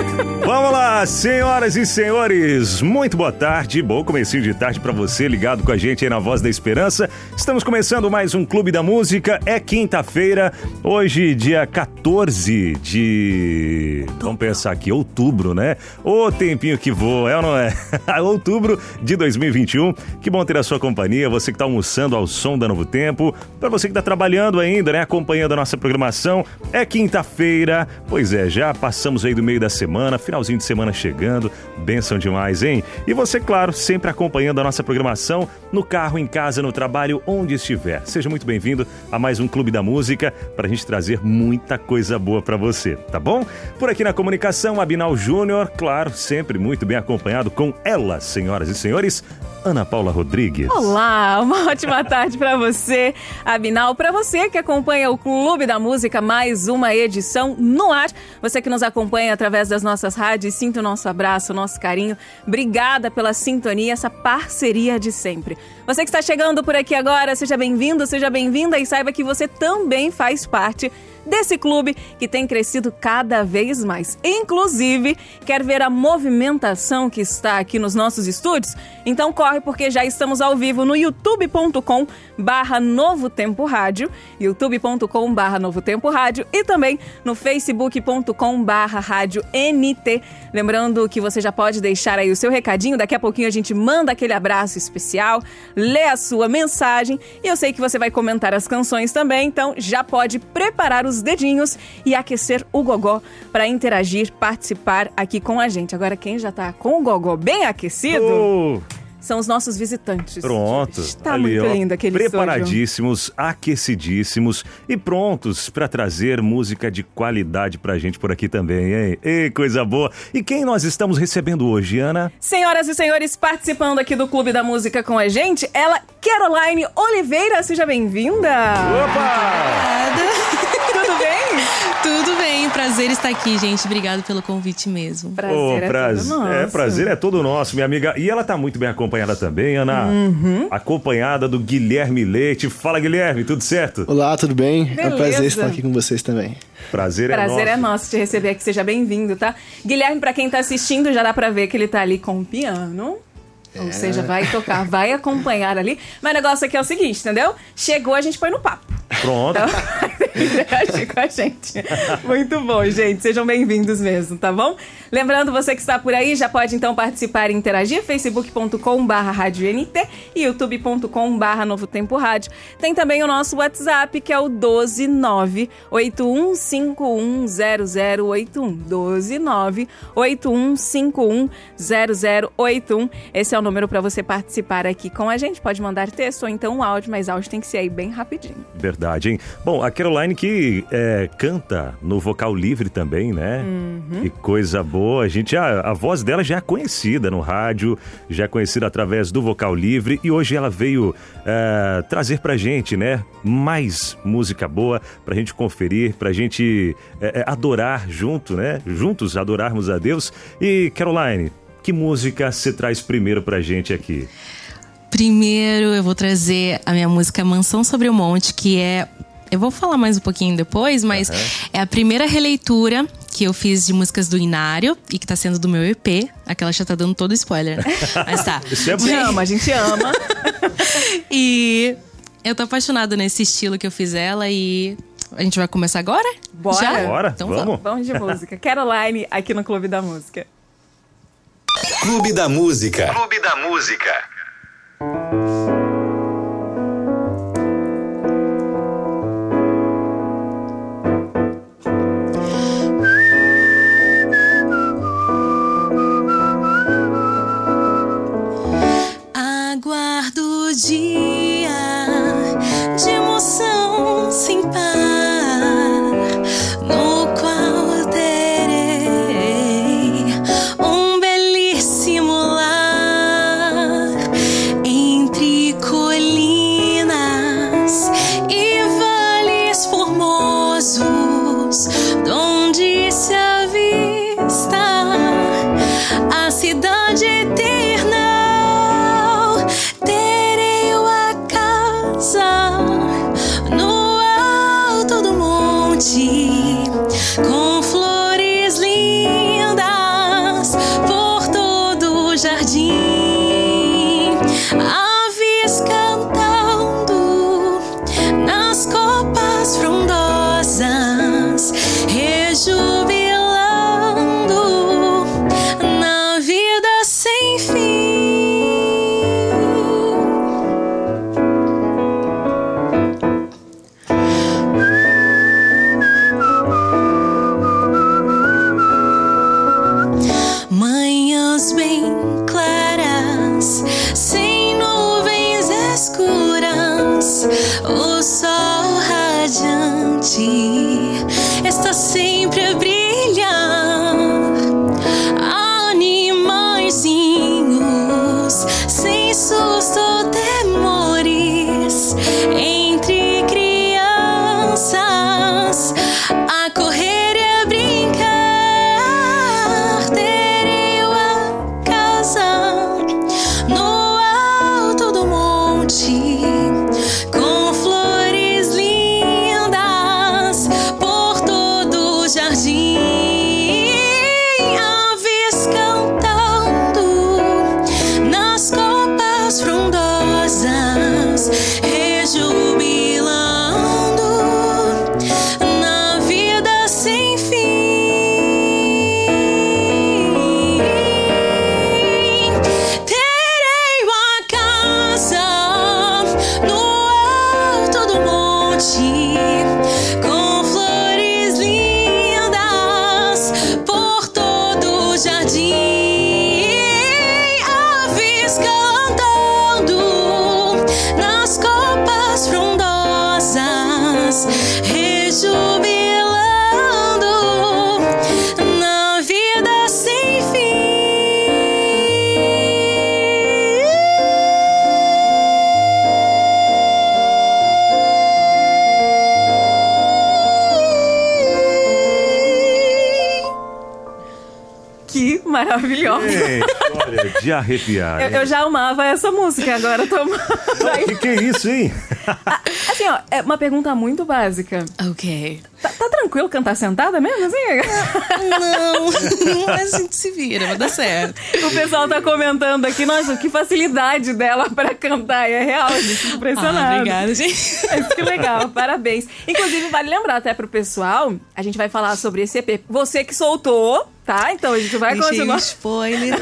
Vamos lá, senhoras e senhores, muito boa tarde, bom comecinho de tarde pra você ligado com a gente aí na Voz da Esperança. Estamos começando mais um Clube da Música, é quinta-feira, hoje dia 14 de... vamos pensar aqui, outubro, né? Ô tempinho que voa, é ou não é? Outubro de 2021, que bom ter a sua companhia, você que tá almoçando ao som da Novo Tempo, pra você que tá trabalhando ainda, né, acompanhando a nossa programação, é quinta-feira, pois é, já passamos aí do meio da semana, finalzinho de semana chegando, bênção demais, hein? E você, claro, sempre acompanhando a nossa programação no carro, em casa, no trabalho, onde estiver. Seja muito bem-vindo a mais um Clube da Música, pra gente trazer muita coisa boa pra você, tá bom? Por aqui na comunicação, Abinal Júnior, claro, sempre muito bem acompanhado com ela, senhoras e senhores, Ana Paula Rodrigues. Olá, uma ótima tarde para você, Abinal, para você que acompanha o Clube da Música, mais uma edição no ar. Você que nos acompanha através das nossas rádios, sinta o nosso abraço, o nosso carinho. Obrigada pela sintonia, essa parceria de sempre. Você que está chegando por aqui agora, seja bem-vindo, seja bem-vinda e saiba que você também faz parte desse clube que tem crescido cada vez mais. Inclusive, quer ver a movimentação que está aqui nos nossos estúdios? Então corre, porque já estamos ao vivo no youtube.com/Novo Tempo Rádio, youtube.com/Novo Tempo Rádio e também no facebook.com/Rádio NT. Lembrando que você já pode deixar aí o seu recadinho, daqui a pouquinho a gente manda aquele abraço especial, lê a sua mensagem e eu sei que você vai comentar as canções também, então já pode preparar os dedinhos e aquecer o gogó para interagir, participar aqui com a gente. Agora, quem já tá com o gogó bem aquecido... são os nossos visitantes. Pronto. Está muito lindo aquele preparadíssimos, estúdio. Aquecidíssimos e prontos para trazer música de qualidade pra gente por aqui também, hein? Ei, coisa boa. E quem nós estamos recebendo hoje, Ana? Senhoras e senhores, participando aqui do Clube da Música com a gente, ela, Caroline Oliveira. Seja bem-vinda. Opa! Tudo bem? Tudo bem, prazer estar aqui, gente. Obrigado pelo convite mesmo. Prazer todo nosso. Prazer é todo nosso, minha amiga. E ela tá muito bem acompanhada também, Ana. Acompanhada do Guilherme Leite. Fala, Guilherme, tudo certo? Olá, tudo bem? Beleza. É um prazer estar aqui com vocês também. Prazer é nosso te receber aqui. Seja bem-vindo, tá? Guilherme, pra quem tá assistindo, já dá pra ver que ele tá ali com o piano. Ou seja, vai tocar, vai acompanhar ali. Mas o negócio aqui é o seguinte, entendeu? Chegou, a gente põe no papo. Pronto. Então, interagir com a gente. Muito bom, gente. Sejam bem-vindos mesmo, tá bom? Lembrando, você que está por aí, já pode então participar e interagir. facebook.com/Rádio NT e youtube.com/Novo Tempo Rádio. Tem também o nosso WhatsApp, que é o 12981510081. 12981510081. Esse é o número para você participar aqui com a gente. Pode mandar texto ou então um áudio, mas áudio tem que ser aí bem rapidinho. Verdade, hein? Bom, a Caroline que canta no vocal livre também, né? Que coisa boa. A voz dela já é conhecida no rádio, já é conhecida através do vocal livre e hoje ela veio trazer pra gente, né? Mais música boa pra gente conferir, pra gente adorar junto, né? Juntos adorarmos a Deus. E Caroline, que música você traz primeiro pra gente aqui? Primeiro eu vou trazer a minha música Mansão sobre o Monte, que é... eu vou falar mais um pouquinho depois, mas é a primeira releitura que eu fiz de músicas do Inário e que tá sendo do meu EP. Aquela já tá dando todo spoiler, né? Mas tá. Isso é bom. A gente ama. E eu tô apaixonada nesse estilo que eu fiz ela e... a gente vai começar agora? Bora. Já? Bora, então vamos. Vamos de música. Caroline, aqui no Clube da Música. Clube da Música. Clube da Música. Aguardo o dia de emoção sem par, no qual terei um belíssimo lar entre colinas e vales formosos, donde se avista a cidade eterna. Terei uma casa no alto do monte, com flores lindas jubilando na vida sem fim. Que maravilhosa. Olha, de arrepiar. Eu já amava essa música, agora eu tô amando. Que é isso, hein? Assim, ó, é uma pergunta muito básica. Ok. Tá tranquilo cantar sentada mesmo, assim? Não, mas a gente se vira, vai dar certo. O pessoal tá comentando aqui, nossa, que facilidade dela pra cantar. É real, gente, impressionante. Obrigada, gente. Que legal, parabéns. Inclusive, vale lembrar até pro pessoal, a gente vai falar sobre esse EP. Você que soltou, tá? Então a gente vai continuar. Spoiler.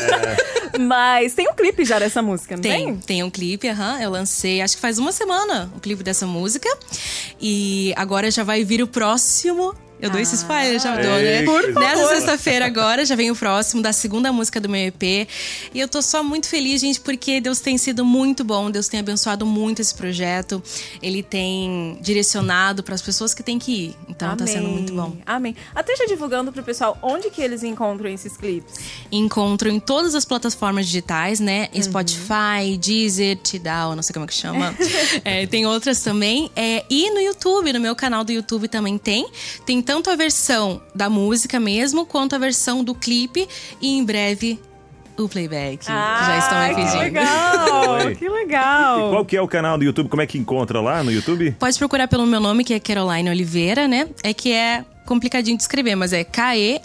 Mas tem um clipe já dessa música, não tem? Tem um clipe, eu lancei, acho que faz uma semana, o clipe dessa música. E agora já vai vir o próximo. Eu dou esse spoiler, já dou, né? Por favor. Nessa sexta-feira agora, já vem o próximo, da segunda música do meu EP. E eu tô só muito feliz, gente, porque Deus tem sido muito bom. Deus tem abençoado muito esse projeto. Ele tem direcionado para as pessoas que têm que ir. Então Amém. Tá sendo muito bom. Amém. Até já divulgando pro pessoal, onde que eles encontram esses clipes? Encontro em todas as plataformas digitais, né? Spotify, Deezer, Tidal, não sei como é que chama. Tem outras também. E no YouTube, no meu canal do YouTube também tem. Tem tanto a versão da música mesmo, quanto a versão do clipe. E em breve, o playback. Já estão me pedindo. Que legal! Que legal! E qual que é o canal do YouTube? Como é que encontra lá no YouTube? Pode procurar pelo meu nome, que é Caroline Oliveira, né? É que é complicadinho de escrever, mas é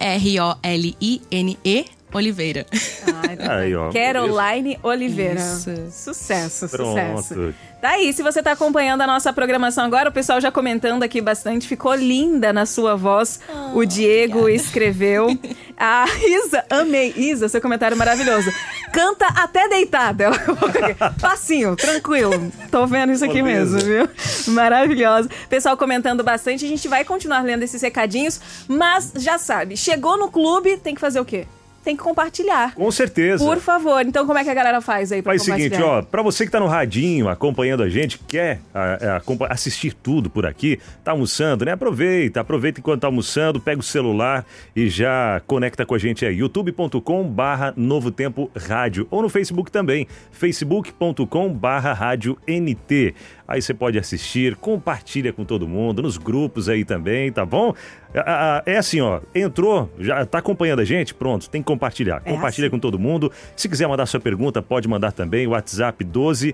Keroline Oliveira. Aí, ó. Caroline Oliveira. Isso. Sucesso, Pronto. sucesso. Tá aí, se você tá acompanhando a nossa programação agora, o pessoal já comentando aqui bastante, ficou linda na sua voz. O Diego obrigada. Escreveu. A Isa, amei. Isa, seu comentário maravilhoso. Canta até deitada. Ela colocou aqui. Facinho, tranquilo. Tô vendo isso aqui mesmo, viu? Maravilhosa. Pessoal comentando bastante, a gente vai continuar lendo esses recadinhos, mas já sabe, chegou no clube, tem que fazer o quê? Tem que compartilhar. Com certeza. Por favor. Então, como é que a galera faz aí pra Faz o compartilhar? seguinte, ó, pra você que tá no radinho, acompanhando a gente, quer assistir tudo por aqui, tá almoçando, né? Aproveita enquanto tá almoçando, pega o celular e já conecta com a gente aí, youtube.com/Novo Tempo Rádio, ou no Facebook também, facebook.com/Rádio NT. Aí você pode assistir, compartilha com todo mundo, nos grupos aí também, tá bom? É assim, ó, entrou, já tá acompanhando a gente? Pronto, tem que compartilhar. Compartilha assim. com todo mundo. Se quiser mandar sua pergunta, pode mandar também. WhatsApp 12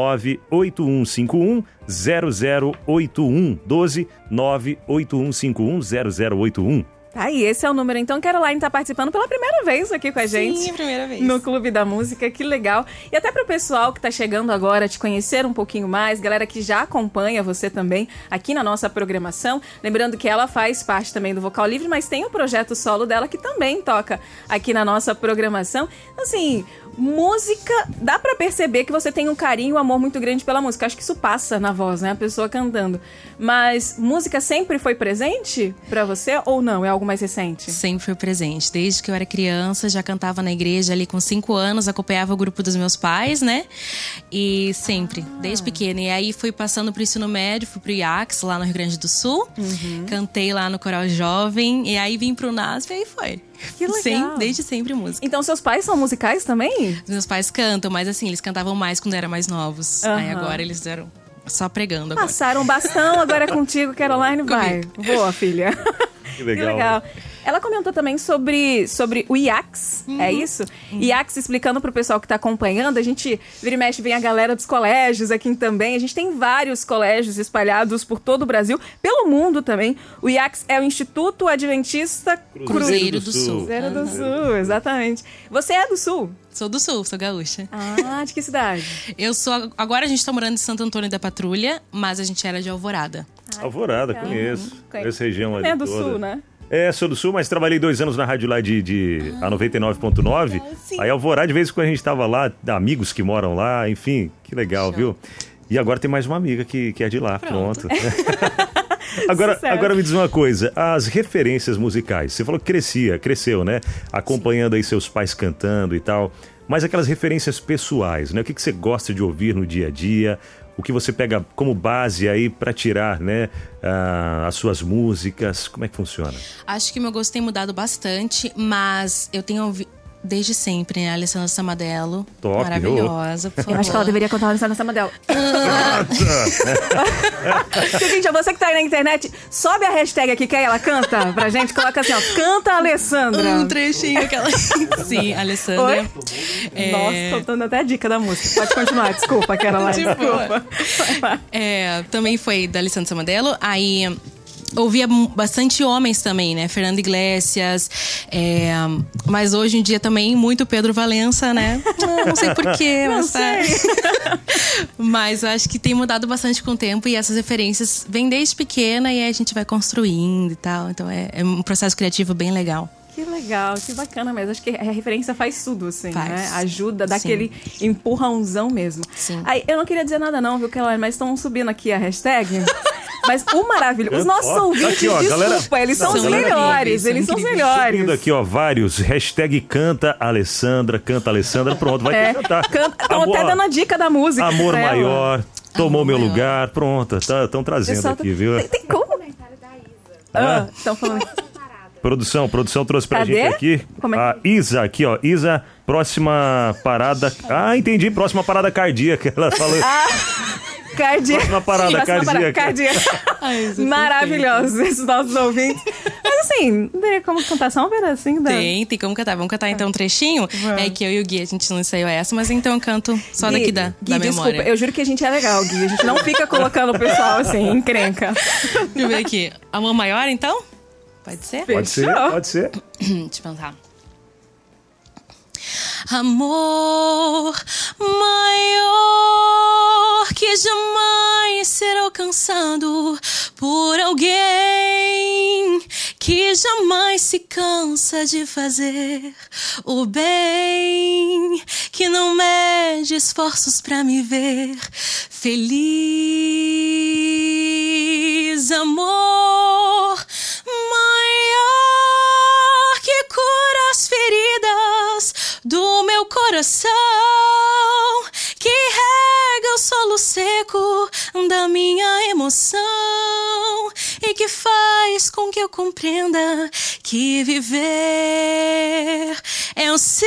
98151 0081. 12 98151 0081. Tá aí, esse é o número. Então, Caroline tá participando pela primeira vez aqui com a gente. Sim, primeira vez. No Clube da Música, que legal. E até pro pessoal que tá chegando agora, te conhecer um pouquinho mais, galera que já acompanha você também aqui na nossa programação. Lembrando que ela faz parte também do Vocal Livre, mas tem o projeto solo dela que também toca aqui na nossa programação. Assim, música, dá pra perceber que você tem um carinho e um amor muito grande pela música. Acho que isso passa na voz, né? A pessoa cantando. Mas música sempre foi presente pra você ou não? É algo mais recente? Sempre foi presente. Desde que eu era criança, já cantava na igreja ali com 5 anos, acompanhava o grupo dos meus pais, né? E sempre, desde pequena. E aí fui passando pro ensino médio, fui pro IACS, lá no Rio Grande do Sul. Cantei lá no Coral Jovem. E aí vim pro NASP e aí foi. Que legal. Sim, desde sempre música. Então seus pais são musicais também? Os meus pais cantam, mas assim, eles cantavam mais quando eram mais novos. Aí agora eles eram só pregando agora. Passaram um bastão, agora é contigo, Caroline, vai. Boa, filha. Que legal. Que legal. Ela comentou também sobre o IACS, é isso? IACS, explicando pro pessoal que tá acompanhando, a gente vira e mexe, vem a galera dos colégios aqui também. A gente tem vários colégios espalhados por todo o Brasil, pelo mundo também. O IACS é o Instituto Adventista Cruzeiro do Sul. Cruzeiro do Sul, exatamente. Você é do Sul? Sou do Sul, sou gaúcha. Ah, de que cidade? Eu sou... Agora a gente tá morando em Santo Antônio da Patrulha, mas a gente era de Alvorada. Alvorada, conheço. Essa região ali É do toda. Sul, né? É, sou do Sul, mas trabalhei 2 anos na rádio lá a 99.9. Aí Alvorada, de vez em quando a gente tava lá, amigos que moram lá, enfim, que legal, viu? E agora tem mais uma amiga que é de lá, pronto. Agora me diz uma coisa, as referências musicais, você falou que cresceu, né? Acompanhando aí seus pais cantando e tal, mas aquelas referências pessoais, né? O que você gosta de ouvir no dia a dia? o que você pega como base aí para tirar, né, as suas músicas? Como é que funciona? Acho que meu gosto tem mudado bastante, mas eu tenho ouvido desde sempre, né? A Alessandra Samadelo. Top, maravilhosa, por favor. Eu acho que ela deveria cantar a Alessandra Samadelo. Seguinte, você que tá aí na internet, sobe a hashtag aqui que aí ela canta pra gente. Coloca assim, ó, canta a Alessandra. Um trechinho que ela... Sim, Alessandra. Oi? Nossa, tô dando até a dica da música. Pode continuar, desculpa, Caroline. Desculpa. Também foi da Alessandra Samadelo. Aí... ouvia bastante homens também, né? Fernando Iglesias, mas hoje em dia também muito Pedro Valença, né? Não sei porquê, mas mas eu acho que tem mudado bastante com o tempo e essas referências vêm desde pequena e aí a gente vai construindo e tal. Então é um processo criativo bem legal. Que legal, que bacana mesmo. Acho que a referência faz tudo, assim, Faz. né? Ajuda, dá aquele empurrãozão mesmo. Sim. Aí, eu não queria dizer nada não, viu, Caroline? Mas estão subindo aqui a hashtag. Mas o maravilhoso... Os nossos ouvintes, aqui, ó, desculpa, galera, eles são os galera, melhores. Eles são os melhores. Subindo aqui, ó, vários. Hashtag canta Alessandra. Pronto, vai ter que cantar. Estão até dando a dica da música. Amor pra ela. maior, tomou Amor meu maior. lugar. Pronto, estão trazendo Pessoal, aqui, viu? Tem como? Estão falando... Produção trouxe pra Cadê? gente aqui. Como é que- A Isa aqui, ó. Isa, próxima parada... Ah, entendi. Próxima parada cardíaca. Ela falou... Cardíaca. Próxima parada cardíaca. Ai, isso é Maravilhosos esses nossos ouvintes. Mas assim, não teria como cantar só um pedacinho da... Tem como cantar. Vamos cantar então um trechinho? Vamos. É que eu e o Gui, a gente não ensaiou essa, mas então eu canto só Gui, daqui da Gui, memória. desculpa, eu juro que a gente é legal, Gui. A gente não fica colocando o pessoal assim, encrenca. Deixa eu ver aqui. Amor maior, então? Pode ser? Pode ser, Fechou. pode ser. Deixa eu pensar. Amor maior que jamais será alcançado por alguém que jamais se cansa de fazer o bem, que não mede esforços pra me ver feliz. Amor maior que cura as feridas do meu coração, que rega o solo seco da minha emoção e que faz com que eu compreenda que viver é o seu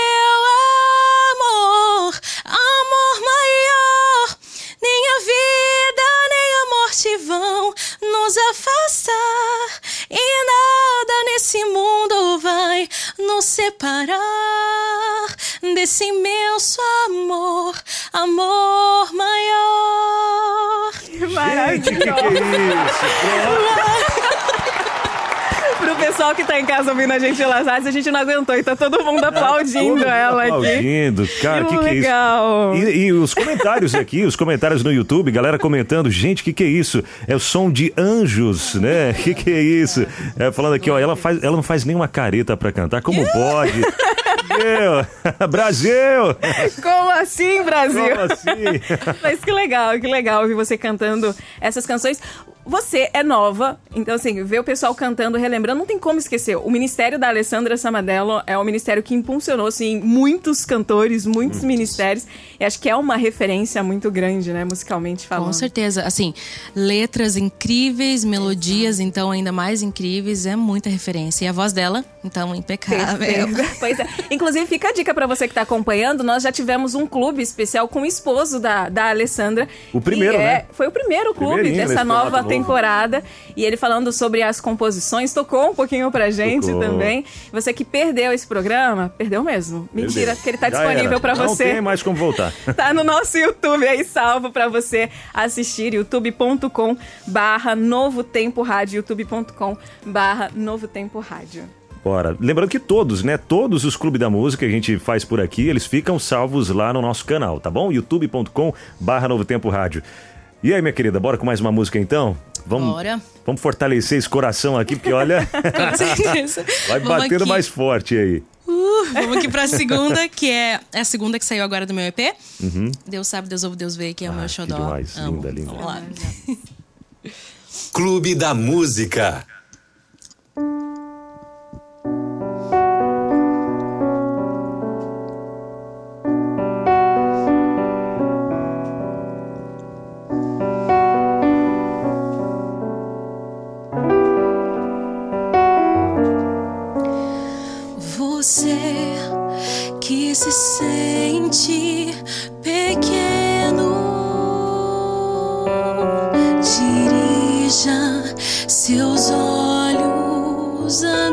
amor, amor maior. Nem a vida nem a morte vão nos afastar e nada nesse mundo vai nos separar desse imenso amor, amor maior. Gente, que é isso? Pro pessoal que tá em casa ouvindo a gente pelas rádios, a gente não aguentou e tá todo mundo aplaudindo ela aqui. Aplaudindo, cara, que é legal. isso? E os comentários aqui, os comentários no YouTube, galera comentando, gente, que é isso? É o som de anjos, né? Que é isso? Falando aqui, ó, ela não faz nenhuma careta pra cantar, como pode? Brasil! Como assim, Brasil? Como assim? Mas que legal ouvir você cantando essas canções. Você é nova, então assim, ver o pessoal cantando, relembrando, não tem como esquecer. O Ministério da Alessandra Samadelo é um ministério que impulsionou, assim, muitos cantores, muitos ministérios. E acho que é uma referência muito grande, né, musicalmente falando. Com certeza. Assim, letras incríveis, melodias, então, ainda mais incríveis. É muita referência. E a voz dela, então, impecável. Pois é. Inclusive, fica a dica pra você que tá acompanhando. Nós já tivemos um clube especial com o esposo da Alessandra. O primeiro, né? Foi o primeiro clube Primeirinho dessa nesse nova formato novo. temporada. E ele falando sobre as composições, tocou um pouquinho pra gente Tocou. também. Você que perdeu esse programa, perdeu mesmo. Mentira, Perdeu. porque ele tá Já disponível era. pra Não você. tem mais como voltar. Tá no nosso YouTube aí salvo pra você assistir, youtube.com/Novo Tempo Rádio, youtube.com/Novo Tempo Rádio. Bora. Lembrando que todos, né? Todos os clubes da música que a gente faz por aqui, eles ficam salvos lá no nosso canal, tá bom? youtube.com/Novo Tempo Rádio. E aí, minha querida, bora com mais uma música então? Bora. Vamos fortalecer esse coração aqui, porque olha, Com certeza. vai Vamos batendo aqui. mais forte aí. Vamos aqui pra segunda, que é a segunda que saiu agora do meu EP. Deus sabe, Deus ouve, Deus vê, que é o meu que xodó. demais. Amo. Linda, linda. Vamos lá. Clube da Música. você que se sente pequeno, dirija seus olhos a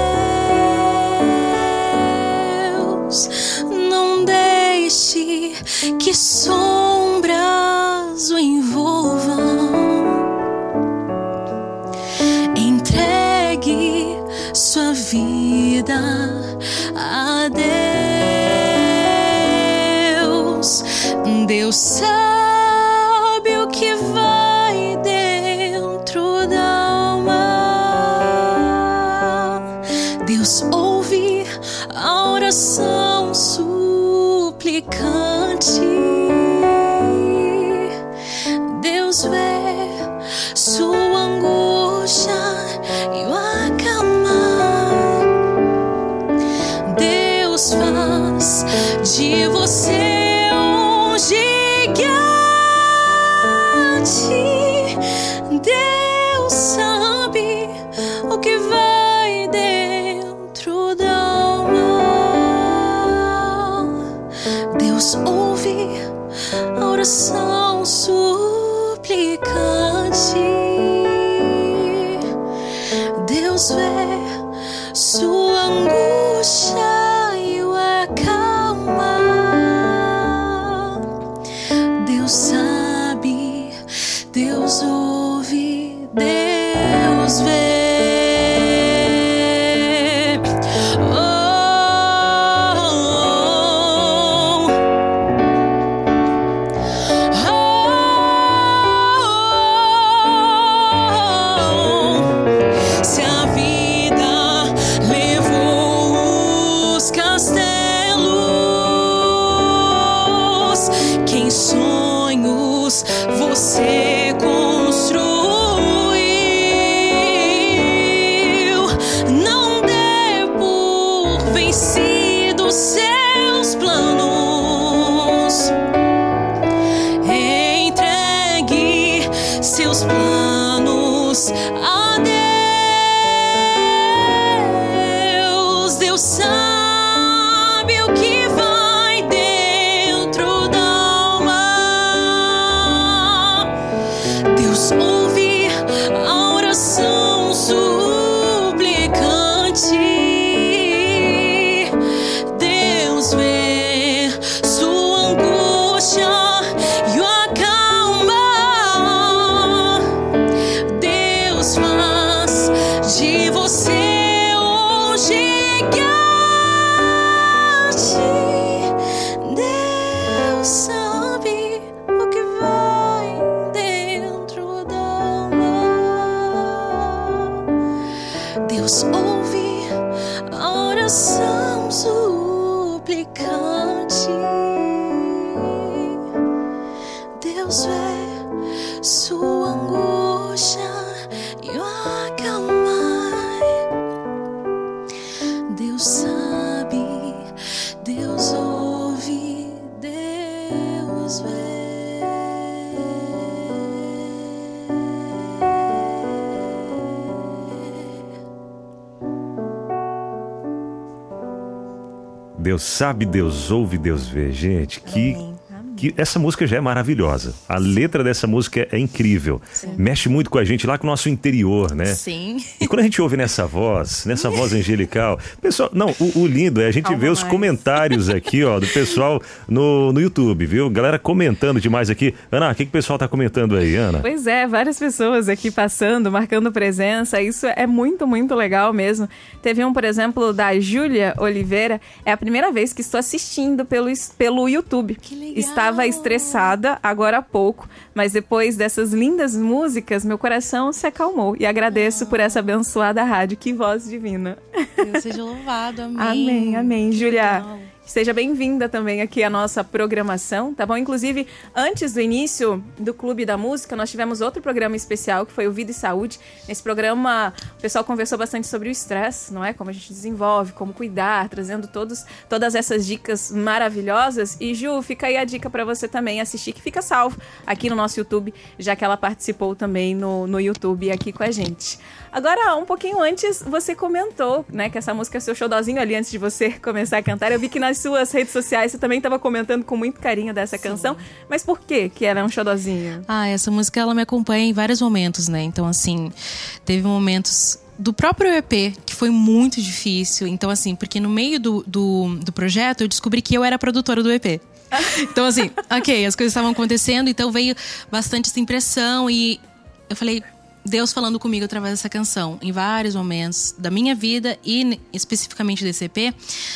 Deus. Não deixe que sombras o envolvam. Entregue sua vida a Deus. Deus sabe o que vai dentro da alma. Deus ouve a oração suplicante. Deus vê sua angústia e o acalmar. Deus faz de você um gigante. Deus sabe o que vai dentro da alma. Deus ouve a oração suplicante. Deus vê sua angústia e o acalma. Deus sabe, Deus ouve, Deus vê. Você construiu, não dê por vencidos seus planos. Entregue seus planos a Deus. Deus sabe o que vai dentro da alma. Deus ouve a oração suplicante. Deus vê sua angústia e o acalma. Deus faz de você um gigante. Deus sabe o que vai dentro da alma. Deus ouve a oração suplicante. Deus vê sua angústia e o acalmar. Deus sabe, Deus ouve, Deus vê. Deus sabe, Deus ouve, Deus vê. Gente, que essa música já é maravilhosa. A letra dessa música é incrível. Sim. Mexe muito com a gente lá com o nosso interior, né? Sim. E quando a gente ouve nessa voz angelical, pessoal, não, o lindo é a gente ver os comentários aqui, ó, do pessoal no YouTube, viu? Galera comentando demais aqui. Ana, o que o pessoal tá comentando aí, Ana? Pois é, várias pessoas aqui passando, marcando presença. Isso é muito, muito legal mesmo. Teve um, por exemplo, da Júlia Oliveira. É a primeira vez que estou assistindo pelo YouTube. Que legal. Estava estressada agora há pouco, mas depois dessas lindas músicas, meu coração se acalmou. E agradeço por essa abençoada rádio. Que voz divina. Deus seja louvado, amém. Amém, amém. Júlia, Seja bem-vinda também aqui à nossa programação, tá bom? Inclusive, antes do início do Clube da Música, nós tivemos outro programa especial, que foi o Vida e Saúde. Nesse programa, o pessoal conversou bastante sobre o estresse, não é? Como a gente desenvolve, como cuidar, trazendo todas essas dicas maravilhosas. E, Ju, fica aí a dica para você também assistir, que fica salvo aqui no nosso YouTube, já que ela participou também no YouTube aqui com a gente. Agora, um pouquinho antes, você comentou, né, que essa música é seu xodózinho ali antes de você começar a cantar. Eu vi que nas suas redes sociais você também estava comentando com muito carinho dessa canção. Mas por que ela é um xodózinho? Essa música, ela me acompanha em vários momentos, né? Então, assim, teve momentos do próprio EP que foi muito difícil. Então, assim, porque no meio do projeto eu descobri que eu era produtora do EP. Então, assim, ok, as coisas estavam acontecendo, então veio bastante essa impressão e eu falei, Deus falando comigo através dessa canção, em vários momentos da minha vida e especificamente desse EP,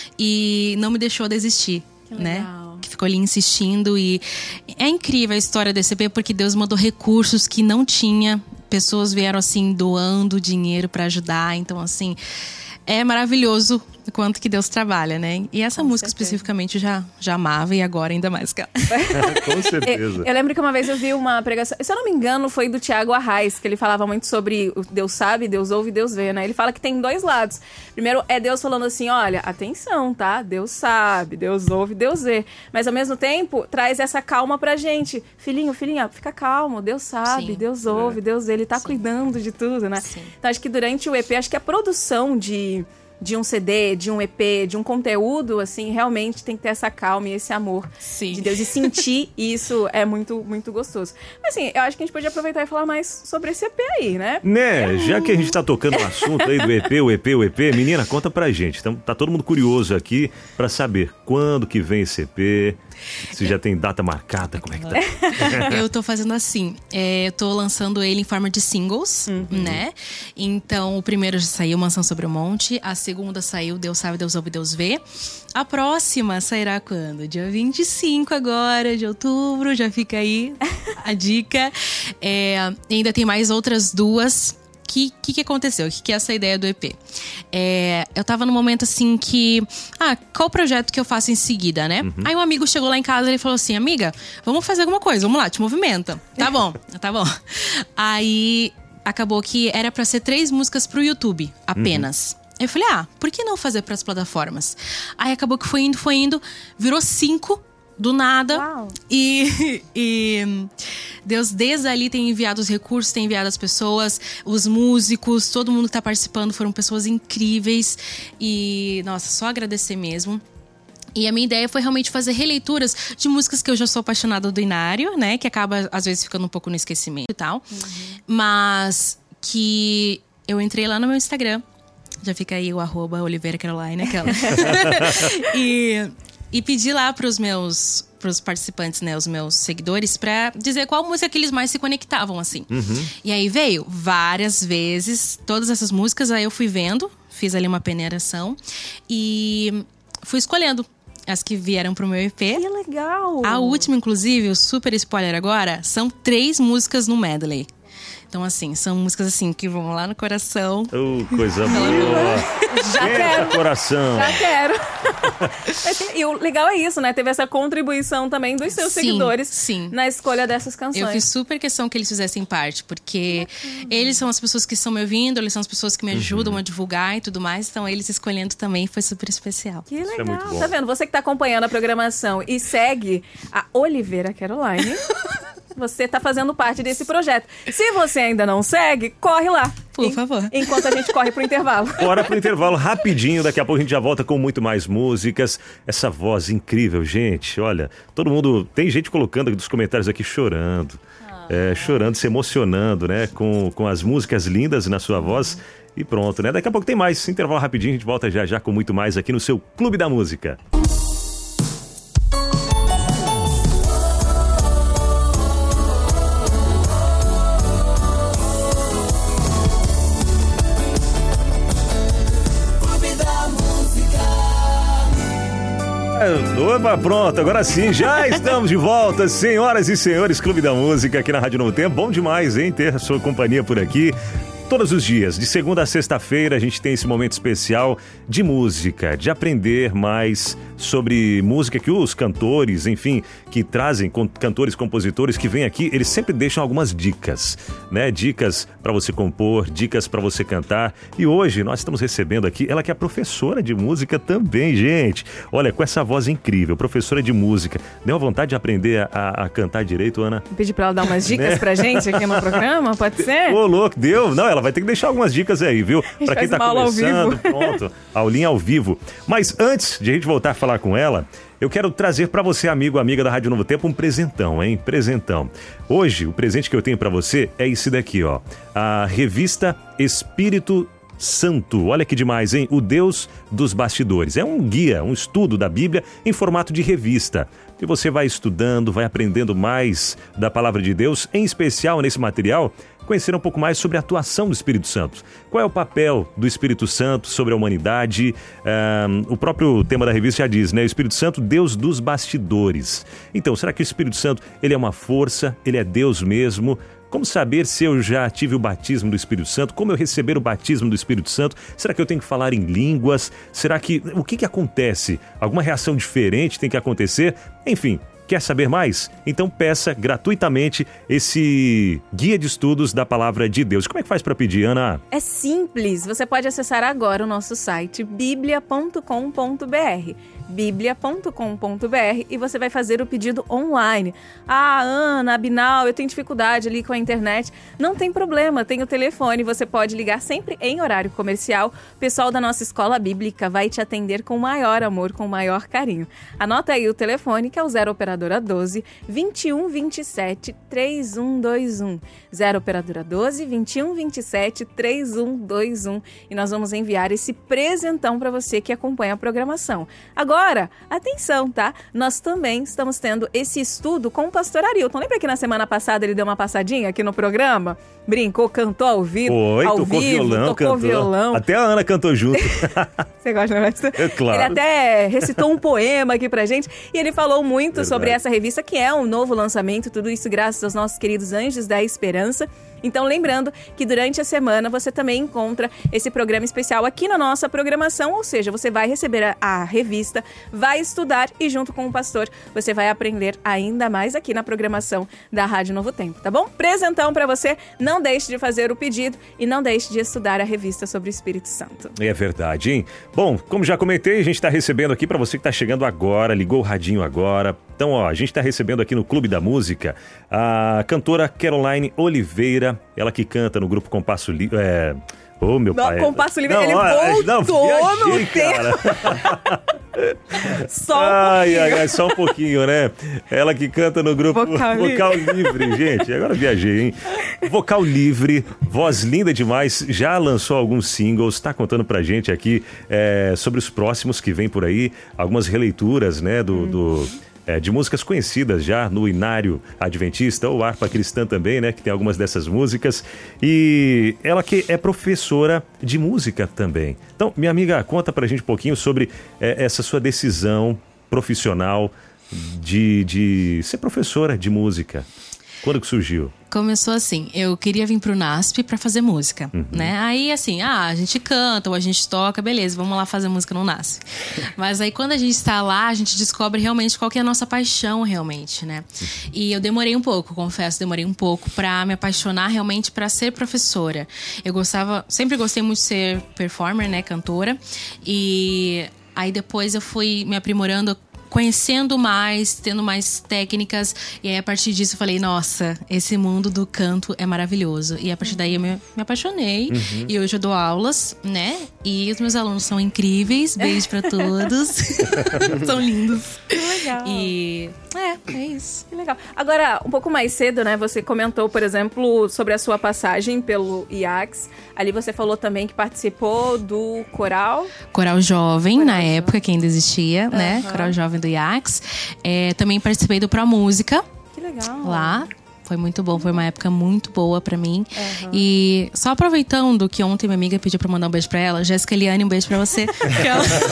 e não me deixou desistir, né? Que ficou ali insistindo, e é incrível a história desse EP porque Deus mandou recursos que não tinha, pessoas vieram assim doando dinheiro pra ajudar, então assim, é maravilhoso o quanto que Deus trabalha, né? E essa música especificamente eu já amava, e agora ainda mais, cara. Com certeza. Eu lembro que uma vez eu vi uma pregação, se eu não me engano, foi do Tiago Arraes, que ele falava muito sobre o Deus sabe, Deus ouve, Deus vê, né? Ele fala que tem dois lados. Primeiro é Deus falando assim, olha, atenção, tá? Deus sabe, Deus ouve, Deus vê. Mas ao mesmo tempo, traz essa calma pra gente. Filhinho, filhinha, fica calmo, Deus sabe, Sim. Deus ouve, Deus vê. Ele tá cuidando de tudo, né? Sim. Então acho que durante o EP, acho que a produção de um CD, de um EP, de um conteúdo, assim, realmente tem que ter essa calma e esse amor de Deus. E sentir isso é muito, muito gostoso. Mas, assim, eu acho que a gente podia aproveitar e falar mais sobre esse EP aí, né? Né, já que a gente tá tocando o assunto aí do EP, o EP, menina, conta pra gente. Então, tá todo mundo curioso aqui pra saber quando que vem esse EP, se já tem data marcada, como é que tá? Eu tô fazendo assim, eu tô lançando ele em forma de singles, né? Então, o primeiro já saiu, Mansão sobre o Monte. A segunda saiu, Deus sabe, Deus ouve, Deus vê. A próxima sairá quando? Dia 25 agora, de outubro, já fica aí a dica. Ainda tem mais outras duas. O que aconteceu? O que é essa ideia do EP? Eu tava num momento assim que... qual projeto que eu faço em seguida, né? Aí um amigo chegou lá em casa e ele falou assim, amiga, vamos fazer alguma coisa, vamos lá, te movimenta. Tá bom, tá bom. Aí acabou que era pra ser 3 músicas pro YouTube, apenas. Eu falei, por que não fazer pras plataformas? Aí acabou que foi indo, virou 5 do nada. Uau. E Deus desde ali tem enviado os recursos, tem enviado as pessoas, os músicos, todo mundo que tá participando foram pessoas incríveis. E, nossa, só agradecer mesmo. E a minha ideia foi realmente fazer releituras de músicas que eu já sou apaixonada do Inário, né? Que acaba, às vezes, ficando um pouco no esquecimento e tal. Mas que eu entrei lá no meu Instagram. Já fica aí o @Oliveira Caroline, aquela. E pedi lá pros participantes, né, os meus seguidores, pra dizer qual música que eles mais se conectavam, assim. E aí veio várias vezes todas essas músicas, aí eu fui vendo, fiz ali uma peneiração e fui escolhendo as que vieram pro meu EP. Que legal! A última, inclusive, o super spoiler agora, são 3 músicas no medley. Então, assim, são músicas assim que vão lá no coração. Coisa boa. Já quero. Coração. Já quero. E o legal é isso, né? Teve essa contribuição também dos seus seguidores na escolha dessas canções. Eu fiz super questão que eles fizessem parte, porque eles são as pessoas que estão me ouvindo, eles são as pessoas que me ajudam a divulgar e tudo mais. Então, eles escolhendo também foi super especial. Que legal. Isso é muito bom. Tá vendo? Você que tá acompanhando a programação e segue a Oliveira Caroline... Você tá fazendo parte desse projeto. Se você ainda não segue, corre lá. Por favor. Enquanto a gente corre pro intervalo. Bora pro intervalo rapidinho, daqui a pouco a gente já volta com muito mais músicas. Essa voz incrível, gente, olha, todo mundo, tem gente colocando nos comentários aqui chorando. Chorando, se emocionando, né, com as músicas lindas na sua voz. E pronto, né, daqui a pouco tem mais, intervalo rapidinho, a gente volta já com muito mais aqui no seu Clube da Música. Opa, pronto, agora sim, já estamos de volta, senhoras e senhores, Clube da Música aqui na Rádio Novo Tempo. Bom demais, hein, ter a sua companhia por aqui. Todos os dias, de segunda a sexta-feira, a gente tem esse momento especial de música, de aprender mais sobre música que os cantores, enfim, que trazem cantores, compositores que vêm aqui, eles sempre deixam algumas dicas, né? Dicas para você compor, dicas para você cantar. E hoje nós estamos recebendo aqui ela que é professora de música também, gente. Olha, com essa voz incrível, professora de música. Deu vontade de aprender a cantar direito, Ana? Vou pedir pra ela dar umas dicas pra gente aqui no programa, pode ser? Ô, louco, deu? Não, ela vai ter que deixar algumas dicas aí, viu? Pra quem tá começando, pronto, aulinha ao vivo. Mas antes de a gente voltar a falar com ela, eu quero trazer pra você, amigo, amiga da Rádio Novo Tempo, um presentão, hein? Presentão. Hoje, o presente que eu tenho pra você é esse daqui, ó. A revista Espírito Santo. Olha que demais, hein? O Deus dos Bastidores. É um guia, um estudo da Bíblia em formato de revista. E você vai estudando, vai aprendendo mais da Palavra de Deus, em especial nesse material, conhecer um pouco mais sobre a atuação do Espírito Santo. Qual é o papel do Espírito Santo sobre a humanidade? O próprio tema da revista já diz, né? O Espírito Santo, Deus dos bastidores. Então, será que o Espírito Santo, ele é uma força? Ele é Deus mesmo? Como saber se eu já tive o batismo do Espírito Santo? Como eu receber o batismo do Espírito Santo? Será que eu tenho que falar em línguas? Será que... O que acontece? Alguma reação diferente tem que acontecer? Enfim... Quer saber mais? Então peça gratuitamente esse guia de estudos da Palavra de Deus. Como é que faz para pedir, Ana? É simples. Você pode acessar agora o nosso site biblia.com.br biblia.com.br e você vai fazer o pedido online. Ah, Ana, Abinal, eu tenho dificuldade ali com a internet. Não tem problema, tem o telefone, você pode ligar sempre em horário comercial. O pessoal da nossa escola bíblica vai te atender com o maior amor, com o maior carinho. Anota aí o telefone, que é o 0 operadora 12 21 27 3121. 0 operadora 12 21 27 3121. E nós vamos enviar esse presentão para você que acompanha a programação. Agora, atenção, tá? Nós também estamos tendo esse estudo com o pastor Arilton. Lembra que na semana passada ele deu uma passadinha aqui no programa? Brincou, cantou ao vivo. Tocou violão, tocou violão. Até a Ana cantou junto. Você gosta, né? É claro. Ele até recitou um poema aqui pra gente e ele falou muito sobre essa revista, que é um novo lançamento, tudo isso graças aos nossos queridos Anjos da Esperança. Então, lembrando que durante a semana você também encontra esse programa especial aqui na nossa programação, ou seja, você vai receber a revista, vai estudar e junto com o pastor você vai aprender ainda mais aqui na programação da Rádio Novo Tempo, tá bom? Presentão pra você, não deixe de fazer o pedido e não deixe de estudar a revista sobre o Espírito Santo. É verdade, hein? Bom, como já comentei, a gente tá recebendo aqui pra você que tá chegando agora, ligou o radinho agora. Então, ó, a gente tá recebendo aqui no Clube da Música a cantora Caroline Oliveira, ela que canta no grupo Compasso Livre. Ô, meu pai. Compasso Livre, ele voltou no tempo. Só um pouquinho, né? Ela que canta no grupo Vocal Livre, gente. Agora viajei, hein? Vocal Livre, voz linda demais, já lançou alguns singles, tá contando pra gente aqui sobre os próximos que vem por aí, algumas releituras, né, de músicas conhecidas já no Inário Adventista ou Harpa Cristã também, né? Que tem algumas dessas músicas. E ela que é professora de música também. Então, minha amiga, conta pra gente um pouquinho sobre essa sua decisão profissional de ser professora de música. Quando que surgiu? Começou assim, eu queria vir pro NASP pra fazer música, né? Aí assim, a gente canta ou a gente toca, beleza, vamos lá fazer música no NASP. Mas aí quando a gente tá lá, a gente descobre realmente qual que é a nossa paixão realmente, né? E eu demorei um pouco, confesso, pra me apaixonar realmente pra ser professora. Eu sempre gostei muito de ser performer, né, cantora. E aí depois eu fui me aprimorando, conhecendo mais, tendo mais técnicas. E aí, a partir disso, eu falei, nossa, esse mundo do canto é maravilhoso. E a partir daí, eu me apaixonei. E hoje eu dou aulas, né? E os meus alunos são incríveis. Beijo pra todos. São lindos. Que legal. E é isso. Que legal. Agora, um pouco mais cedo, né? Você comentou, por exemplo, sobre a sua passagem pelo IACS. Ali você falou também que participou do coral. Coral Jovem, na época, que ainda existia, né? Coral Jovem do IACS. Também participei do Pro Música. Que legal. Lá. Foi muito bom, foi uma época muito boa pra mim. E só aproveitando que ontem minha amiga pediu pra mandar um beijo pra ela, Jéssica Eliane, um beijo pra você.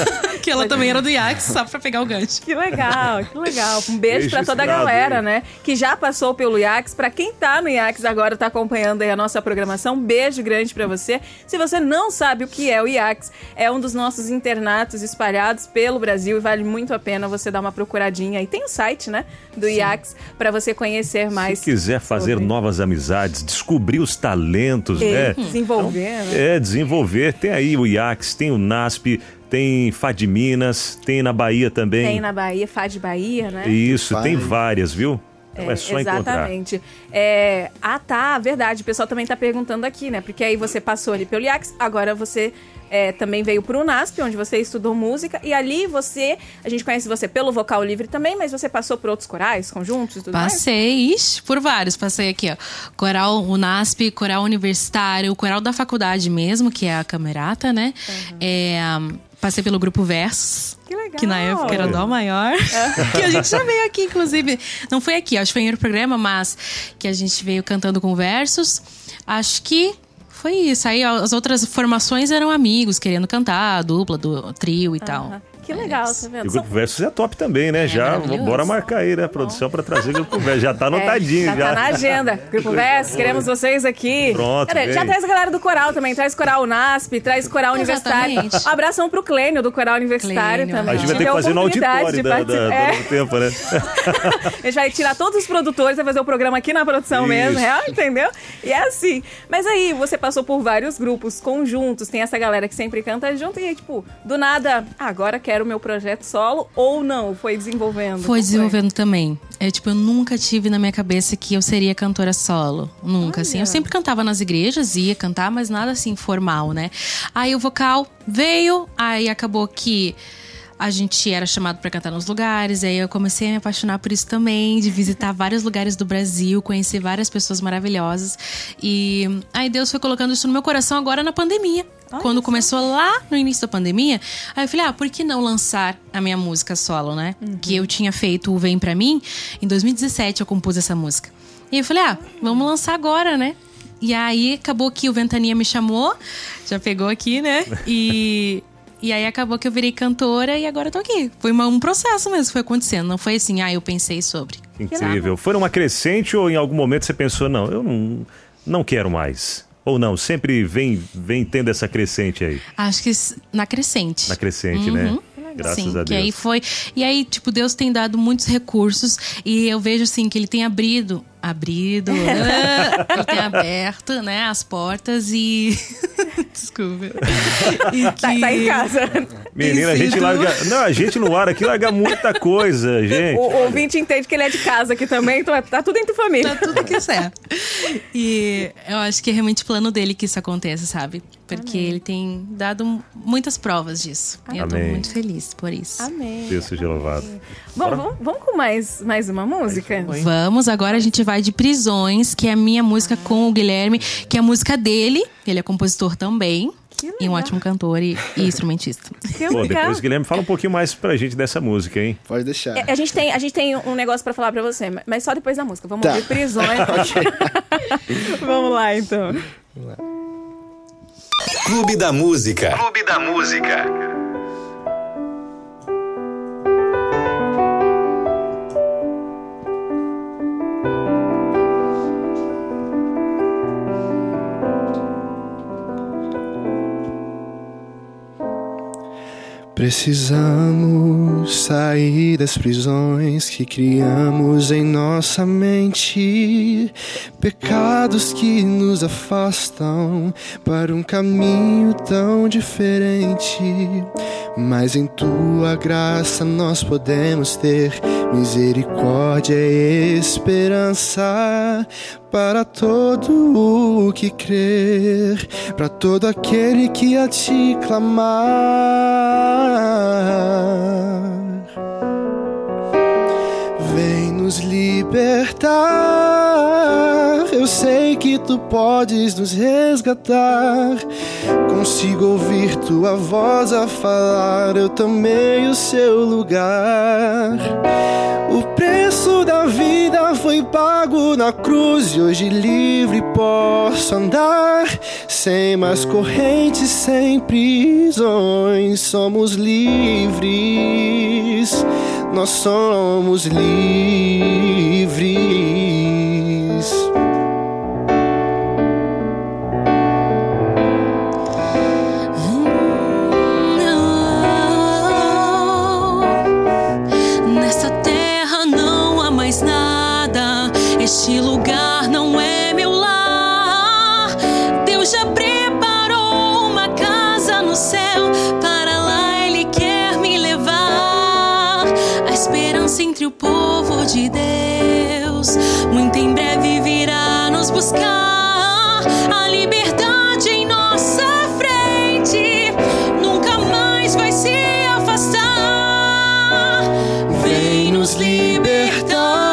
Que ela também era do IACS, só pra pegar o gancho. Que legal, que legal. Um beijo pra toda a galera, né? Que já passou pelo IACS. Pra quem tá no IACS agora, tá acompanhando aí a nossa programação, um beijo grande pra você. Se você não sabe o que é o IACS, é um dos nossos internatos espalhados pelo Brasil e vale muito a pena você dar uma procuradinha. E tem o site, né, do IACS, pra você conhecer mais. Se quiser fazer novas amizades, descobrir os talentos, né? Desenvolver, né? Desenvolver. Tem aí o IACS, tem o NASP, tem FAD Minas, tem na Bahia também. Tem na Bahia, FAD Bahia, né? Isso, tem várias, viu? Então é só exatamente. encontrar. Verdade. O pessoal também tá perguntando aqui, né? Porque aí você passou ali pelo IACS, agora você também veio pro NASP, onde você estudou música. E ali a gente conhece você pelo Vocal Livre também, mas você passou por outros corais, conjuntos e tudo mais? Passei, por vários. Passei aqui, ó. Coral UNASP, coral universitário, o coral da faculdade mesmo, que é a Camerata, né? Passei pelo grupo Versus. Que legal. Que na época era Dó maior. Que a gente já veio aqui, inclusive. Não foi aqui, acho que foi em outro programa, mas que a gente veio cantando com Versus. Acho que foi isso. Aí as outras formações eram amigos, querendo cantar, dupla, trio e tal. Que legal, tá vendo? E o Grupo Versus é top também, né? Já, bora marcar aí, né? A produção pra trazer o Grupo Versus. Já tá anotadinho, já. Tá na agenda. Grupo Versus, queremos vocês aqui. Pronto, já traz a galera do coral também. Traz coral NASP, traz coral universitário. Um abração pro Clênio, do coral universitário também. A gente vai ter que fazer no auditório do tempo, né? A gente vai tirar todos os produtores, vai fazer o programa aqui na produção mesmo, entendeu? E é assim. Mas aí, você passou por vários grupos, conjuntos, tem essa galera que sempre canta junto e aí, tipo, do nada, agora quero o meu projeto solo, ou não? Foi desenvolvendo? Foi desenvolvendo também. Eu nunca tive na minha cabeça que eu seria cantora solo. Nunca, assim. Eu sempre cantava nas igrejas, ia cantar, mas nada assim formal, né? Aí o vocal veio, aí acabou que a gente era chamado pra cantar nos lugares, aí eu comecei a me apaixonar por isso também, de visitar vários lugares do Brasil, conhecer várias pessoas maravilhosas. E aí Deus foi colocando isso no meu coração agora na pandemia. Quando começou lá no início da pandemia, aí eu falei, por que não lançar a minha música solo, né? Que eu tinha feito o Vem Pra Mim, em 2017 eu compus essa música. E eu falei, vamos lançar agora, né? E aí acabou que o Ventania me chamou, já pegou aqui, né? E aí acabou que eu virei cantora e agora eu tô aqui. Foi um processo mesmo, foi acontecendo. Não foi assim, eu pensei sobre. Incrível. Foi uma crescente ou em algum momento você pensou, não, eu não quero mais? Ou não, sempre vem tendo essa crescente aí? Acho que na crescente. Na crescente, né? Graças a Deus. Que aí foi. E aí, tipo, Deus tem dado muitos recursos e eu vejo, assim, que Ele tem abrido, Ele tem aberto, né, as portas e... Desculpa. E que... tá em casa. Menina, a gente larga... Não, a gente no ar aqui larga muita coisa, gente. O ouvinte entende que ele é de casa aqui também, então tá tudo entre família. Tá tudo aqui certo. E eu acho que é realmente plano dele que isso aconteça, sabe? Porque Ele tem dado muitas provas disso. E eu tô muito feliz por isso. Amém. Deus seja louvado. Bom, vamos com mais uma música? Vamos, agora a gente vai de Prisões, que é a minha música com o Guilherme, que é a música dele. Ele é compositor também. E um ótimo cantor e instrumentista. Depois o Guilherme fala um pouquinho mais pra gente dessa música, hein? Pode deixar. A gente tem um negócio pra falar pra você, mas só depois da música. Vamos ouvir Prisões. Vamos lá, então. Vamos lá. Clube da Música. Clube da Música. Precisamos sair das prisões que criamos em nossa mente, pecados que nos afastam para um caminho tão diferente. Mas em Tua graça nós podemos ter misericórdia e esperança para todo o que crer, para todo aquele que a Ti clamar. Vem nos libertar, eu sei que Tu podes nos resgatar. Com Consigo ouvir tua voz a falar, eu tomei o seu lugar. O preço da vida foi pago na cruz e hoje livre posso andar. Sem mais correntes, sem prisões, somos livres. Nós somos livres. Este lugar não é meu lar. Deus já preparou uma casa no céu. Para lá Ele quer me levar. A esperança entre o povo de Deus muito em breve virá nos buscar. A liberdade em nossa frente nunca mais vai se afastar. Vem nos libertar.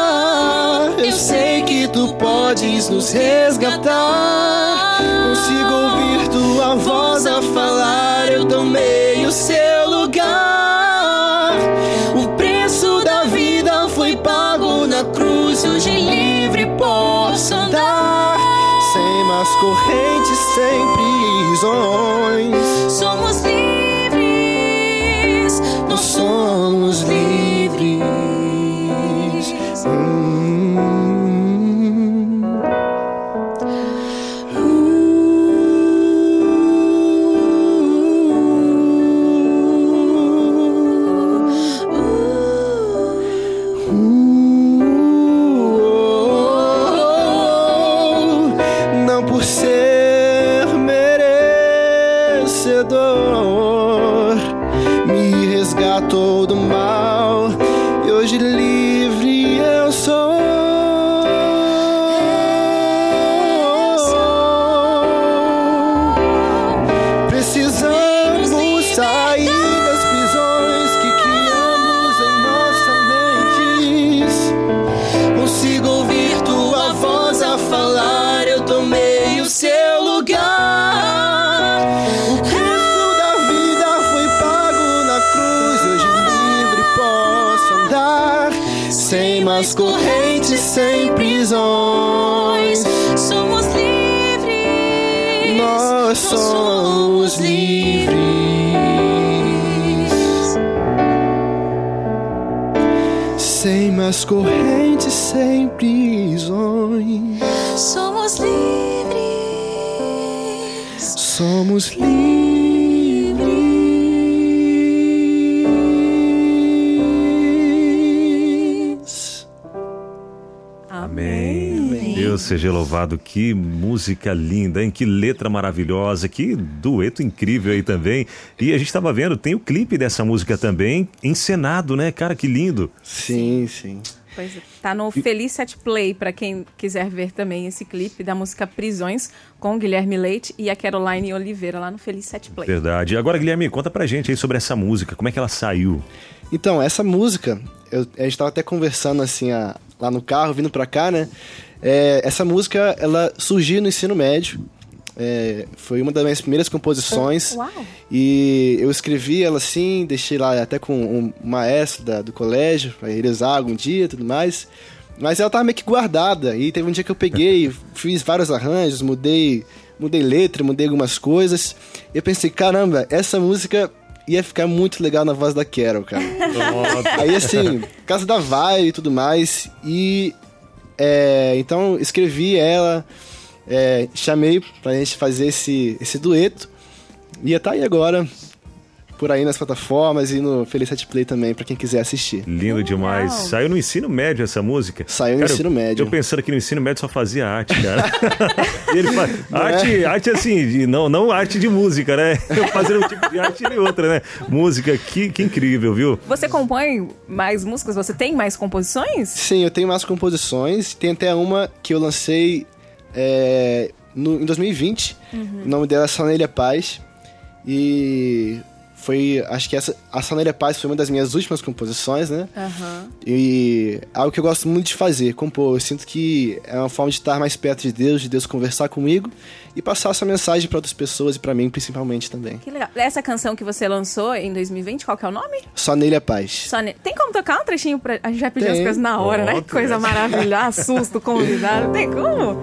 Podes nos resgatar. Consigo ouvir tua voz a falar, eu tomei o seu lugar. O preço da vida foi pago na cruz, hoje livre posso andar. Sem mais correntes, sem prisões, somos livres. Nós somos livres. Me resgatou do mal e hoje livre eu sou. Precisamos sair das prisões que criamos em nossas mentes. Consigo ouvir tua voz a falar, eu tomei o seu lugar. Sem mais correntes, sem prisões, somos livres. Nós somos livres. Sem mais correntes, sem prisões, somos livres. Somos livres. Deus seja louvado, que música linda, hein? Que letra maravilhosa, que dueto incrível aí também. E a gente estava vendo, tem o clipe dessa música também, encenado, né? Cara, que lindo. Sim, sim. Pois é, tá no Feliz Set Play, para quem quiser ver também esse clipe da música Prisões, com Guilherme Leite e a Caroline Oliveira, lá no Feliz Set Play. Verdade. Agora, Guilherme, conta pra gente aí sobre essa música, como é que ela saiu? Então, essa música, a gente tava até conversando assim, lá no carro, vindo pra cá, né? Essa música, ela surgiu no ensino médio. Foi uma das minhas primeiras composições. Uau. E eu escrevi ela assim, deixei lá até com um maestro do colégio, pra ele usar algum dia e tudo mais. Mas ela tava meio que guardada. E teve um dia que eu peguei, fiz vários arranjos, mudei letra, mudei algumas coisas. E eu pensei, caramba, essa música ia ficar muito legal na voz da Carol, cara. Aí assim, por causa da vibe e tudo mais. E então escrevi ela, chamei pra gente fazer esse dueto. E tá aí agora, por aí nas plataformas e no Feliz Set Play também, pra quem quiser assistir. Lindo demais. Saiu no ensino médio essa música? Saiu no ensino médio. Eu pensando que no ensino médio só fazia arte, cara. E ele faz arte assim, não arte de música, né? Eu fazendo um tipo de arte e outra, né? Música, que incrível, viu? Você compõe mais músicas? Você tem mais composições? Sim, eu tenho mais composições. Tem até uma que eu lancei em 2020. O nome dela é Sonélia Paz. E acho que a Só Nele a Paz foi uma das minhas últimas composições, né? Aham. E algo que eu gosto muito de fazer, compor. Eu sinto que é uma forma de estar mais perto de Deus conversar comigo e passar essa mensagem para outras pessoas e para mim principalmente também. Que legal. Essa canção que você lançou em 2020, qual que é o nome? Só Nele a Paz. Tem como tocar um trechinho pra... A gente vai pedir as Tem. coisas na hora, né? Pronto, Que coisa maravilhosa, assusta o convidado. Tem como?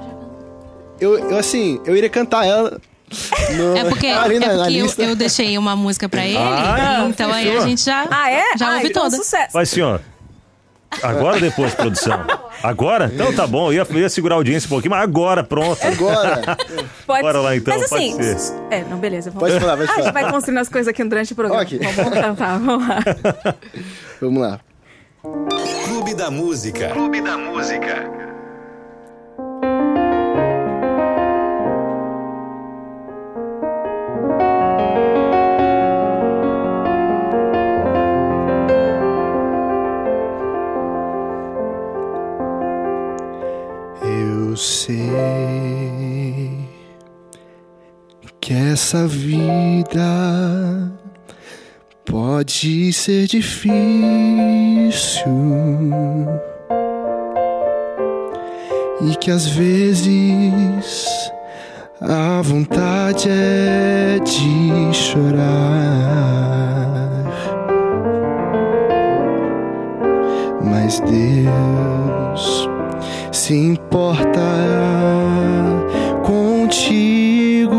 Eu iria cantar ela. É porque eu deixei uma música pra ele, então aí a gente já ouve então toda. Sucesso. Vai, senhor. Agora ou depois, produção? Agora? Então tá bom, eu ia segurar a audiência um pouquinho, mas agora, pronto. Agora. Bora lá então, Mas assim, pode ser. não, beleza. Pode falar. A gente vai construindo as coisas aqui durante o programa. Ok. Vamos cantar, vamos lá. Vamos lá. Clube da Música. Eu sei que essa vida pode ser difícil e que às vezes a vontade é de chorar, mas Deus se importa contigo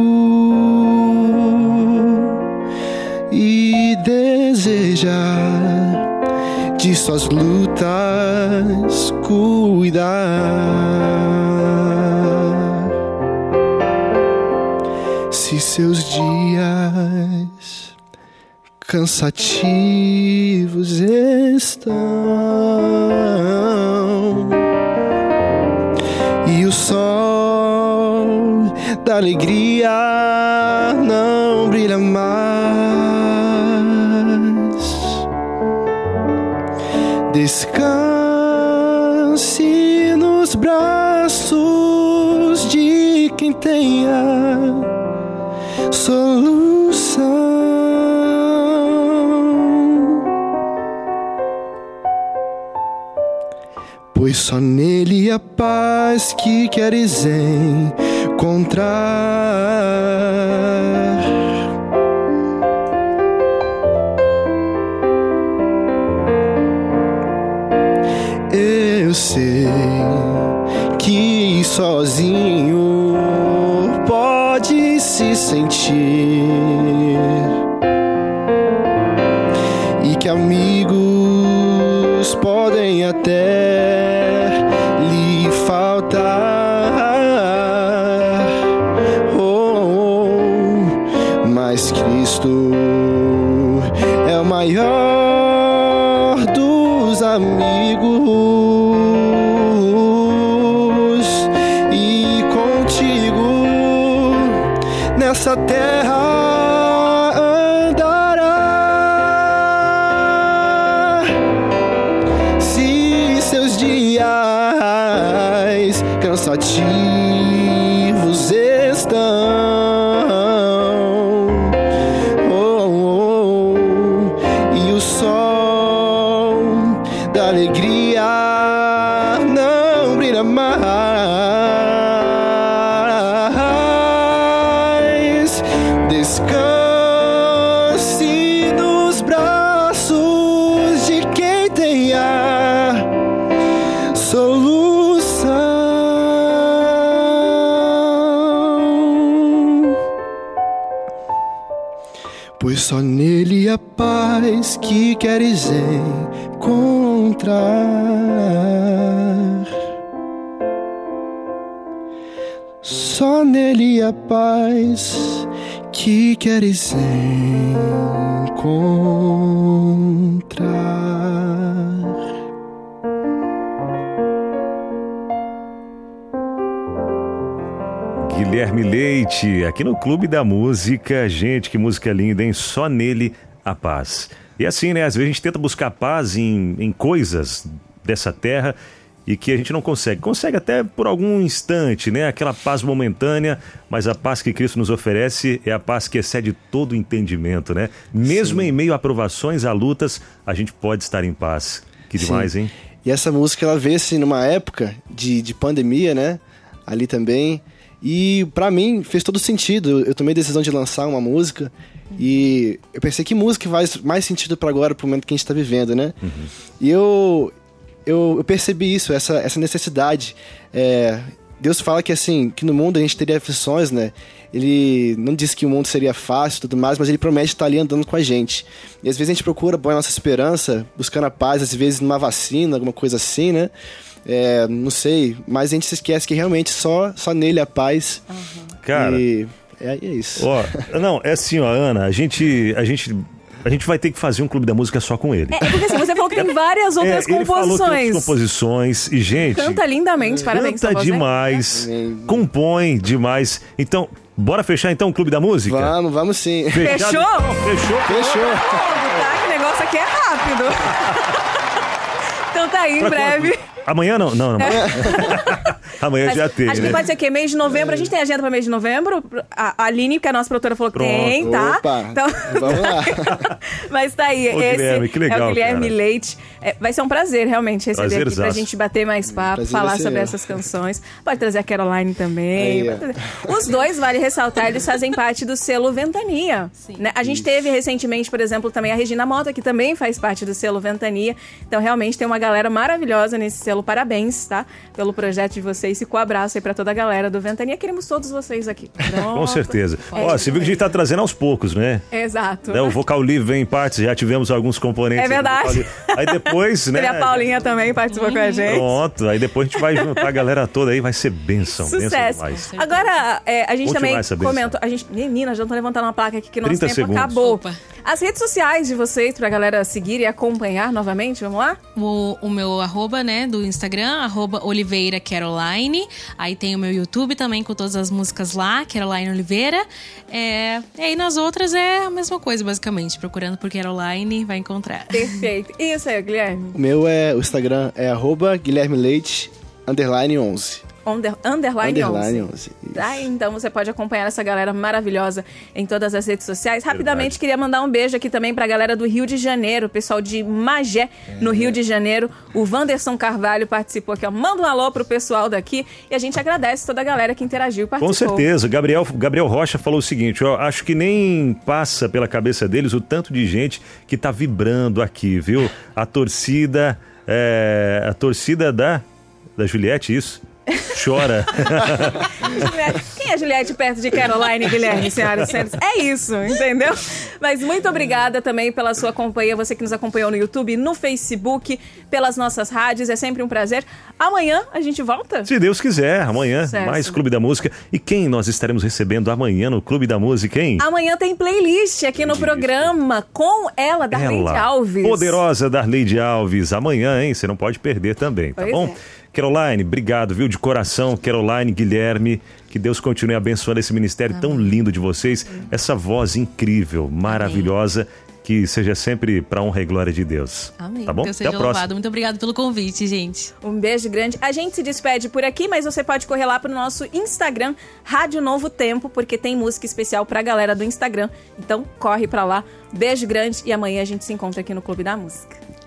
e deseja de suas lutas cuidar. Se seus dias cansativos estão e o sol da alegria não brilha mais, descanse nos braços de quem tenha solução, pois só nele a paz que queres encontrar. Eu sei que sozinho pode se sentir e que amigos podem até lhe faltar, mas Cristo é o maior dos amigos e contigo nessa terra andará. Se seus dias cansativos estão, e o sol da alegria não brilha mais, descanse nos braços de quem tenha solução, pois só nele a paz que queres encontrar. Só nele a paz que queres encontrar. Guilherme Leite, aqui no Clube da Música. Gente, que música linda, hein? Só nele a paz. E assim, né? Às vezes a gente tenta buscar paz em coisas dessa terra e que a gente não consegue. Consegue até por algum instante, né? Aquela paz momentânea, mas a paz que Cristo nos oferece é a paz que excede todo o entendimento, né? Mesmo em meio a provações, a lutas, a gente pode estar em paz. Que demais, hein? E essa música, ela veio assim numa época de pandemia, né? Ali também. E pra mim fez todo sentido. Eu tomei a decisão de lançar uma música e eu pensei que música faz mais sentido pra agora, pro momento que a gente tá vivendo, né? E eu percebi isso, essa necessidade. Deus fala que assim, que no mundo a gente teria aflições, né? Ele não disse que o mundo seria fácil e tudo mais, mas ele promete estar ali andando com a gente. E às vezes a gente procura pôr a nossa esperança, buscando a paz, às vezes numa vacina, alguma coisa assim, né? Não sei, mas a gente se esquece que realmente só nele a paz. Cara, e é isso. Não, é assim, Ana, a gente vai ter que fazer um Clube da Música só com ele. Porque assim, você falou que tem várias outras Ele falou que tem composições. outras composições e, gente... Canta lindamente, parabéns. Canta sua voz, né? demais, compõe demais. Então, bora fechar então o Clube da Música? Vamos sim. Fechado? Fechou? Tá, que o negócio aqui é rápido. Então tá aí, em breve. Amanhã não. Amanhã Mas já tem. acho que pode ser o quê? Mês de novembro. A gente tem agenda pra mês de novembro? A Aline, que é a nossa produtora, falou que tem, tá? Opa, então, vamos lá. Mas tá aí. Ô, Esse Guilherme, que legal, é o Guilherme cara. Leite. Vai ser um prazer, realmente, receber aqui Prazerzaço. pra gente bater mais papo, Prazer falar vai ser sobre meu. essas canções. Pode trazer a Caroline também. Aí, pode trazer. Os dois, vale ressaltar, eles fazem parte do selo Ventania. Sim. Né? A gente teve recentemente, por exemplo, também a Regina Mota, que também faz parte do selo Ventania. Então, realmente, tem uma galera maravilhosa nesse selo. Parabéns, tá? Pelo projeto de vocês. E com o abraço aí pra toda a galera do Ventania. Queremos todos vocês aqui. Com certeza. É, Você viu que a gente tá trazendo aos poucos, né? Exato. O Vocal Livre vem em partes, já tivemos alguns componentes. É verdade. Aí depois, né? Teve a Paulinha também participou com a gente. Pronto, aí depois a gente vai juntar a galera toda aí, vai ser bênção. Bênção Sucesso. demais. Agora, a gente Bom também demais essa bênção. comentou. Menina, já estão levantando uma placa aqui que nosso 30 tempo segundos. acabou. Opa. As redes sociais de vocês, pra galera seguir e acompanhar novamente, vamos lá? O meu arroba, né, do Instagram, @Oliveira Caroline. Aí tem o meu YouTube também com todas as músicas lá, Caroline Oliveira. E aí nas outras é a mesma coisa, basicamente. Procurando por Caroline, vai encontrar. Perfeito. E isso aí, Guilherme? O Instagram é @GuilhermeLeite_11. Underline 11. 11. Tá, então você pode acompanhar essa galera maravilhosa em todas as redes sociais. Rapidamente, queria mandar um beijo aqui também pra galera do Rio de Janeiro, o pessoal de Magé, no Rio de Janeiro. O Wanderson Carvalho participou aqui, ó. Manda um alô pro pessoal daqui e a gente agradece toda a galera que interagiu e participou. Com certeza. Gabriel Rocha falou o seguinte, eu acho que nem passa pela cabeça deles o tanto de gente que tá vibrando aqui, viu? A torcida da Juliette, isso? Chora. Quem é Juliette perto de Caroline, Guilherme, senhoras e senhores? É isso, entendeu? Mas muito obrigada também pela sua companhia, você que nos acompanhou no YouTube, no Facebook, pelas nossas rádios, é sempre um prazer. Amanhã a gente volta? Se Deus quiser, amanhã Sucesso. mais Clube da Música. E quem nós estaremos recebendo amanhã no Clube da Música, hein? Amanhã tem playlist aqui no programa com ela, Darleide Alves. Poderosa Darleide Alves. Amanhã, hein? Você não pode perder também, tá Pois bom? é. Caroline, obrigado, viu? De coração, Caroline, Guilherme, que Deus continue abençoando esse ministério tão lindo de vocês, essa voz incrível, maravilhosa, que seja sempre para honra e glória de Deus. Amém. Tá bom? Deus Até a seja próxima. louvado. Muito obrigada pelo convite, gente. Um beijo grande. A gente se despede por aqui, mas você pode correr lá pro nosso Instagram, Rádio Novo Tempo, porque tem música especial pra galera do Instagram. Então corre pra lá. Beijo grande e amanhã a gente se encontra aqui no Clube da Música.